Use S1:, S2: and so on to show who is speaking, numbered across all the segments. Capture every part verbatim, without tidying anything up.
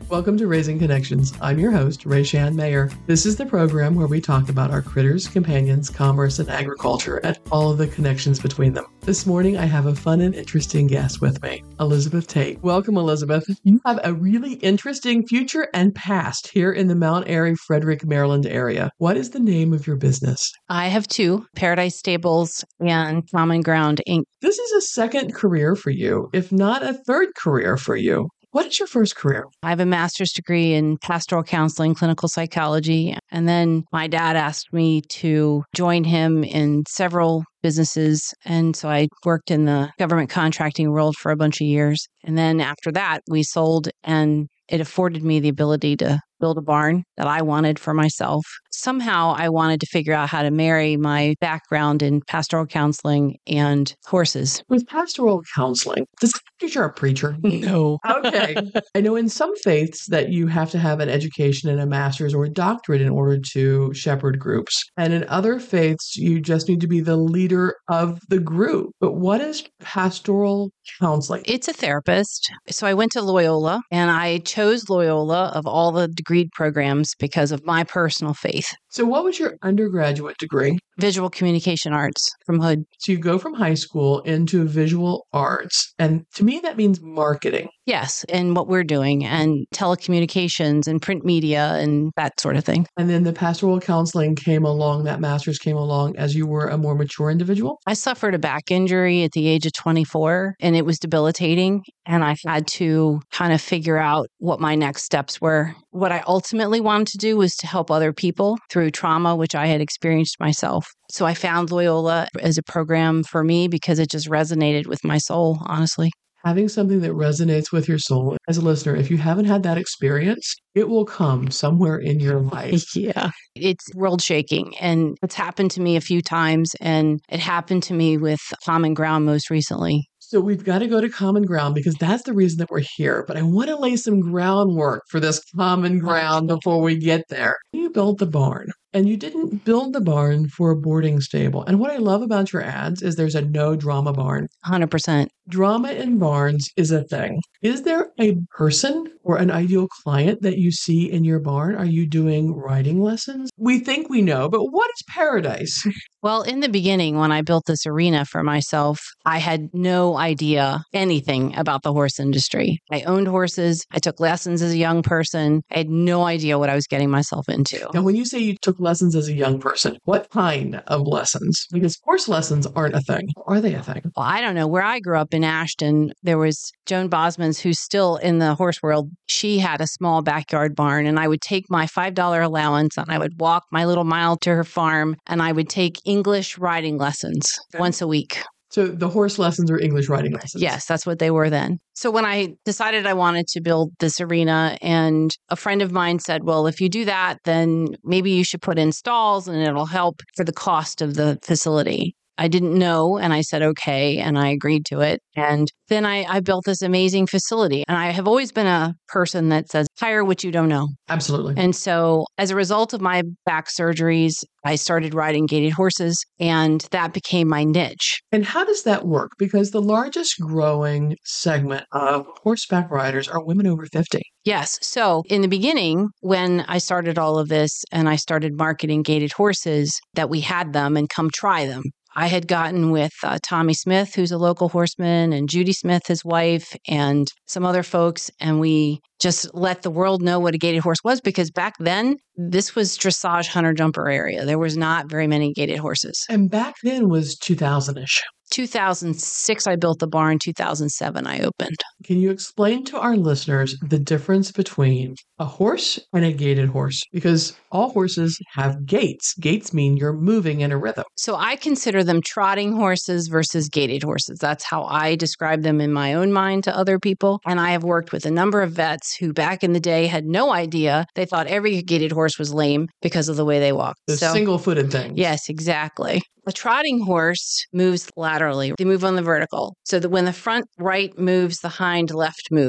S1: Welcome to Raising Connections. I'm your host, Rayshan Mayer. This is the program where we talk about our critters, companions, commerce, and agriculture, and all of the connections between them. This morning, I have a fun and interesting guest with me, Elizabeth Tate. Welcome, Elizabeth. You have a really interesting future and past here in the Mount Airy, Frederick, Maryland area. What is the name of your business?
S2: I have two, Paradise Stables and Common Ground, Incorporated.
S1: This is a second career for you, if not a third career for you. What is your first career?
S2: I have a master's degree in pastoral counseling, clinical psychology. And then my dad asked me to join him in several businesses. And so I worked in the government contracting world for a bunch of years. And then after that, we sold, and it afforded me the ability to build a barn that I wanted for myself. Somehow I wanted to figure out how to marry my background in pastoral counseling and horses.
S1: With pastoral counseling, does that mean you're a preacher?
S2: No.
S1: Okay. I know in some faiths that you have to have an education and a master's or a doctorate in order to shepherd groups. And in other faiths, you just need to be the leader of the group. But what is pastoral counseling?
S2: It's a therapist. So I went to Loyola, and I chose Loyola of all the degree programs because of my personal faith.
S1: So what was your undergraduate degree?
S2: Visual communication arts from Hood.
S1: So you go from high school into visual arts. And to me, that means marketing.
S2: Yes, and what we're doing, and telecommunications and print media and that sort of thing.
S1: And then the pastoral counseling came along, that master's came along as you were a more mature individual?
S2: I suffered a back injury at the age of twenty-four, and it was debilitating. And I had to kind of figure out what my next steps were. What I ultimately wanted to do was to help other people through trauma, which I had experienced myself. So I found Loyola as a program for me because it just resonated with my soul, honestly.
S1: Having something that resonates with your soul. As a listener, if you haven't had that experience, it will come somewhere in your life.
S2: Yeah. It's world shaking. And it's happened to me a few times. And it happened to me with Common Ground most recently.
S1: So we've got to go to Common Ground because that's the reason that we're here. But I want to lay some groundwork for this Common Ground before we get there. You built the barn. And you didn't build the barn for a boarding stable. And what I love about your ads is there's a no drama barn.
S2: one hundred percent.
S1: Drama in barns is a thing. Is there a person or an ideal client that you see in your barn? Are you doing riding lessons? We think we know, but what is Paradise?
S2: Well, in the beginning, when I built this arena for myself, I had no idea anything about the horse industry. I owned horses. I took lessons as a young person. I had no idea what I was getting myself into.
S1: Now, when you say you took lessons as a young person, what kind of lessons? Because horse lessons aren't a thing. Are they a thing?
S2: Well, I don't know. Where I grew up in Ashton, there was Joan Bosmans, who's still in the horse world. She had a small backyard barn, and I would take my five dollars allowance and I would walk my little mile to her farm, and I would take English riding lessons okay. once a week.
S1: So the horse lessons are English riding lessons?
S2: Yes, that's what they were then. So when I decided I wanted to build this arena, and a friend of mine said, well, if you do that, then maybe you should put in stalls and it'll help for the cost of the facility. I didn't know, and I said, okay, and I agreed to it. And then I, I built this amazing facility. And I have always been a person that says, hire what you don't know.
S1: Absolutely.
S2: And so as a result of my back surgeries, I started riding gaited horses, and that became my niche.
S1: And how does that work? Because the largest growing segment of horseback riders are women over fifty.
S2: Yes. So in the beginning, when I started all of this and I started marketing gaited horses, that we had them and come try them. I had gotten with uh, Tommy Smith, who's a local horseman, and Judy Smith, his wife, and some other folks. And we just let the world know what a gaited horse was, because back then, this was dressage hunter jumper area. There was not very many gaited horses.
S1: And back then was two thousand-ish.
S2: two thousand six, I built the barn. two thousand seven, I opened.
S1: Can you explain to our listeners the difference between a horse and a gaited horse? Because all horses have gaits. Gaits mean you're moving in a rhythm.
S2: So I consider them trotting horses versus gaited horses. That's how I describe them in my own mind to other people. And I have worked with a number of vets who back in the day had no idea. They thought every gaited horse was lame because of the way they walk.
S1: The
S2: so,
S1: single-footed thing.
S2: Yes, exactly. A trotting horse moves laterally. They move on the vertical. So that when the front right moves, the hind left moves.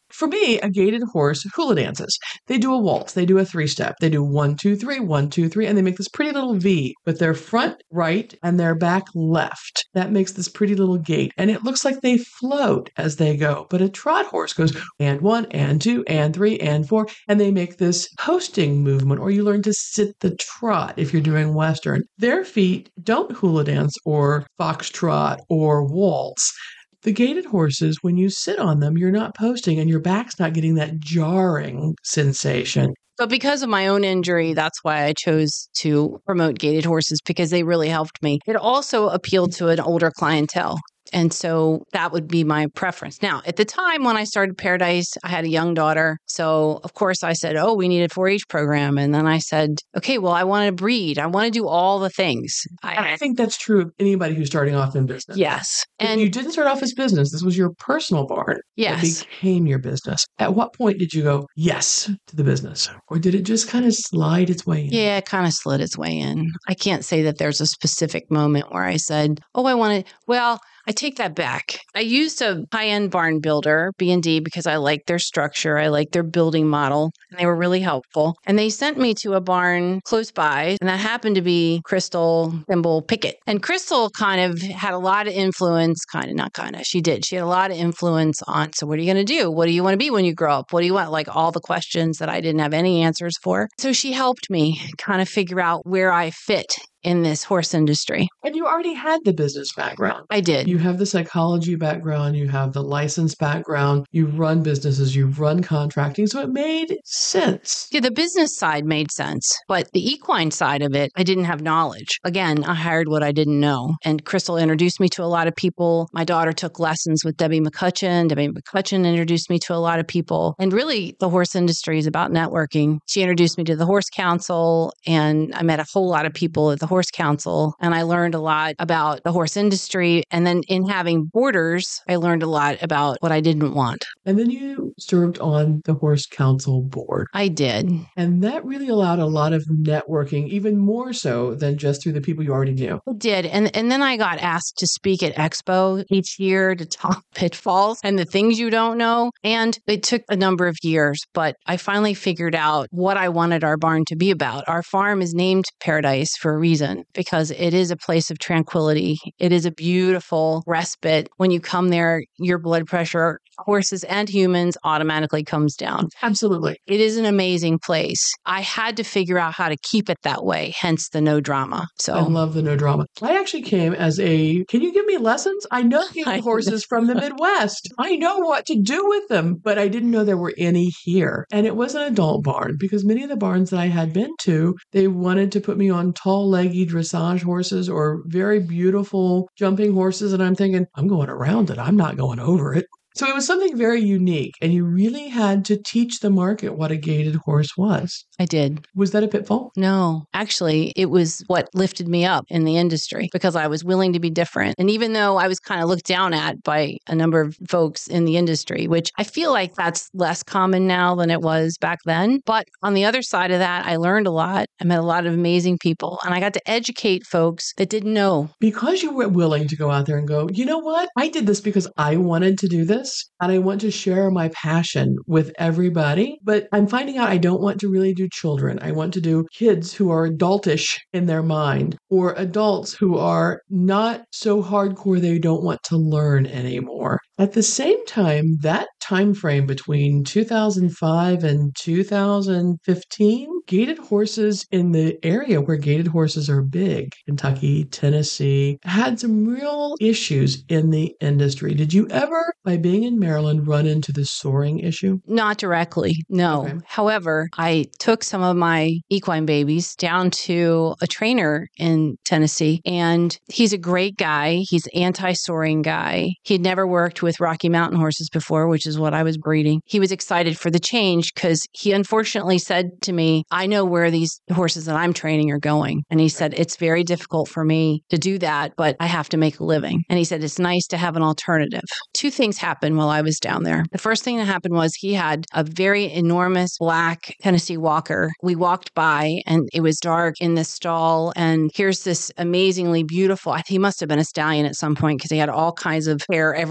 S1: For me, a gaited horse hula dances. They do a waltz. They do a three-step. They do one, two, three, one, two, three, and they make this pretty little V with their front right and their back left. That makes this pretty little gait, and it looks like they float as they go. But a trot horse goes and one, and two, and three, and four, and they make this posting movement, or you learn to sit the trot if you're doing Western. Their feet don't hula dance or foxtrot or waltz. The gaited horses, when you sit on them, you're not posting and your back's not getting that jarring sensation.
S2: But because of my own injury, that's why I chose to promote gaited horses, because they really helped me. It also appealed to an older clientele. And so that would be my preference. Now, at the time when I started Paradise, I had a young daughter. So, of course, I said, oh, we need a four H program. And then I said, okay, well, I want to breed. I want to do all the things.
S1: I, I think that's true of anybody who's starting off in business.
S2: Yes.
S1: And you didn't start off as business. This was your personal barn.
S2: Yes.
S1: It became your business. At what point did you go yes to the business? Or did it just kind of slide its way in?
S2: Yeah, it kind of slid its way in. I can't say that there's a specific moment where I said, oh, I want to, well, I take that back. I used a high-end barn builder, B and D, because I liked their structure. I liked their building model, and they were really helpful. And they sent me to a barn close by, and that happened to be Crystal Thimble Pickett. And Crystal kind of had a lot of influence, kind of, not kind of, she did. She had a lot of influence on, so what are you going to do? What do you want to be when you grow up? What do you want? Like all the questions that I didn't have any answers for. So she helped me kind of figure out where I fit in this horse industry.
S1: And you already had the business background.
S2: I did.
S1: You have the psychology background, you have the license background, you've run businesses, you've run contracting, so it made sense.
S2: Yeah, the business side made sense, but the equine side of it, I didn't have knowledge. Again, I hired what I didn't know. And Crystal introduced me to a lot of people. My daughter took lessons with Debbie McCutcheon. Debbie McCutcheon introduced me to a lot of people. And really, the horse industry is about networking. She introduced me to the Horse Council, and I met a whole lot of people at the Horse Council, and I learned a lot about the horse industry. And then in having Borders, I learned a lot about what I didn't want.
S1: And then you served on the Horse Council board.
S2: I did.
S1: And that really allowed a lot of networking, even more so than just through the people you already knew.
S2: I did. And, and then I got asked to speak at Expo each year to talk pitfalls and the things you don't know. And it took a number of years, but I finally figured out what I wanted our barn to be about. Our farm is named Paradise for a reason, because it is a place of tranquility. It is a beautiful respite. When you come there, your blood pressure, horses and humans, automatically comes down.
S1: Absolutely.
S2: It is an amazing place. I had to figure out how to keep it that way, hence the no drama. So
S1: I love the no drama. I actually came as a, can you give me lessons? I know gaited horses from the Midwest. I know what to do with them, but I didn't know there were any here. And it was an adult barn, because many of the barns that I had been to, they wanted to put me on tall, leggy dressage horses or very beautiful jumping horses. And I'm thinking, I'm going around it. I'm not going over it. So it was something very unique, and you really had to teach the market what a gaited horse was.
S2: I did.
S1: Was that a pitfall?
S2: No, actually, it was what lifted me up in the industry, because I was willing to be different. And even though I was kind of looked down at by a number of folks in the industry, which I feel like that's less common now than it was back then. But on the other side of that, I learned a lot. I met a lot of amazing people, and I got to educate folks that didn't know.
S1: Because you were willing to go out there and go, you know what? I did this because I wanted to do this. And I want to share my passion with everybody. But I'm finding out I don't want to really do children. I want to do kids who are adultish in their mind, or adults who are not so hardcore they don't want to learn anymore. At the same time, that time frame between two thousand five and two thousand fifteen, gaited horses in the area where gaited horses are big, Kentucky, Tennessee, had some real issues in the industry. Did you ever, by being in Maryland, run into the soaring issue?
S2: Not directly, no. Okay. However, I took some of my equine babies down to a trainer in Tennessee, and he's a great guy. He's an anti-soaring guy. He'd never worked with Rocky Mountain horses before, which is what I was breeding. He was excited for the change because he unfortunately said to me, I know where these horses that I'm training are going. And he said, it's very difficult for me to do that, but I have to make a living. And he said, it's nice to have an alternative. Two things happened while I was down there. The first thing that happened was he had a very enormous black Tennessee Walker. We walked by and it was dark in the stall. And here's this amazingly beautiful, he must have been a stallion at some point because he had all kinds of hair everywhere. He was just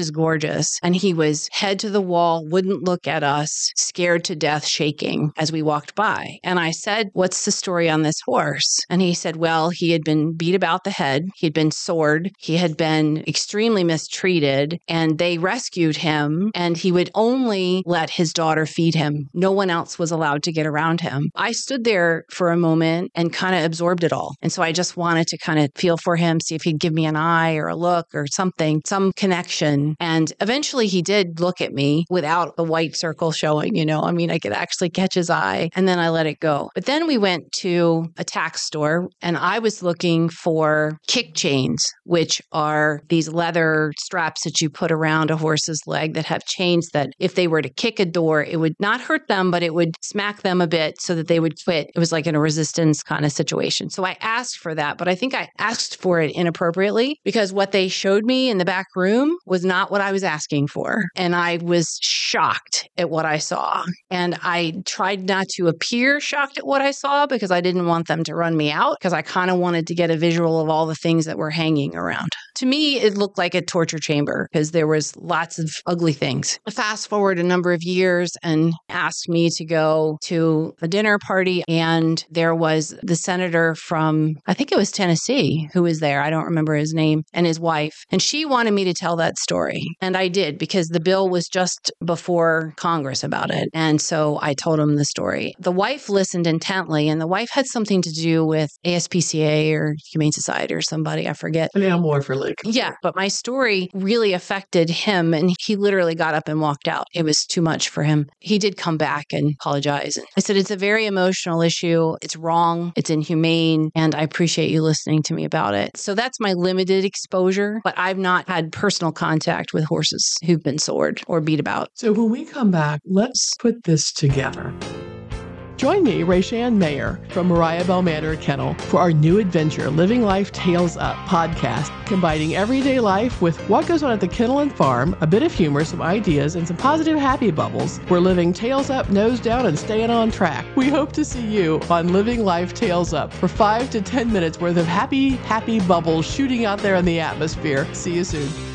S2: is gorgeous. And he was head to the wall, wouldn't look at us, scared to death, shaking as we walked by. And I said, what's the story on this horse? And he said, well, he had been beat about the head. He had been sored. He had been extremely mistreated, and they rescued him, and he would only let his daughter feed him. No one else was allowed to get around him. I stood there for a moment and kind of absorbed it all. And so I just wanted to kind of feel for him, see if he'd give me an eye or a look or something, some connection. And eventually he did look at me without the white circle showing, you know, I mean, I could actually catch his eye, and then I let it go. But then we went to a tack store, and I was looking for kick chains, which are these leather straps that you put around a horse's leg that have chains that if they were to kick a door, it would not hurt them, but it would smack them a bit so that they would quit. It was like in a resistance kind of situation. So I asked for that, but I think I asked for it inappropriately because what they showed me in the back room was not what I was asking for. And I was shocked at what I saw. And I tried not to appear shocked at what I saw because I didn't want them to run me out, because I kind of wanted to get a visual of all the things that were hanging around. To me, it looked like a torture chamber because there was lots of ugly things. Fast forward a number of years and asked me to go to a dinner party, and there was the senator from, I think it was Tennessee, who was there. I don't remember his name, and his wife. And she wanted me to tell that story. And I did, because the bill was just before Congress about it. And so I told him the story. The wife listened intently, and the wife had something to do with A S P C A or Humane Society or somebody, I forget.
S1: An animal welfare league.
S2: Yeah, but my story really affected him, and he literally got up and walked out. It was too much for him. He did come back and apologize. And I said, it's a very emotional issue. It's wrong. It's inhumane. And I appreciate you listening to me about it. So that's my limited exposure, but I've not had personal contact with horses who've been sored or beat about.
S1: So when we come back, let's put this together. Join me, Rayshan Mayer, from Mariah Bell Manor Kennel for our new adventure, Living Life Tales Up podcast, combining everyday life with what goes on at the kennel and farm, a bit of humor, some ideas, and some positive happy bubbles. We're living tails up, nose down, and staying on track. We hope to see you on Living Life Tales Up for five to ten minutes worth of happy, happy bubbles shooting out there in the atmosphere. See you soon.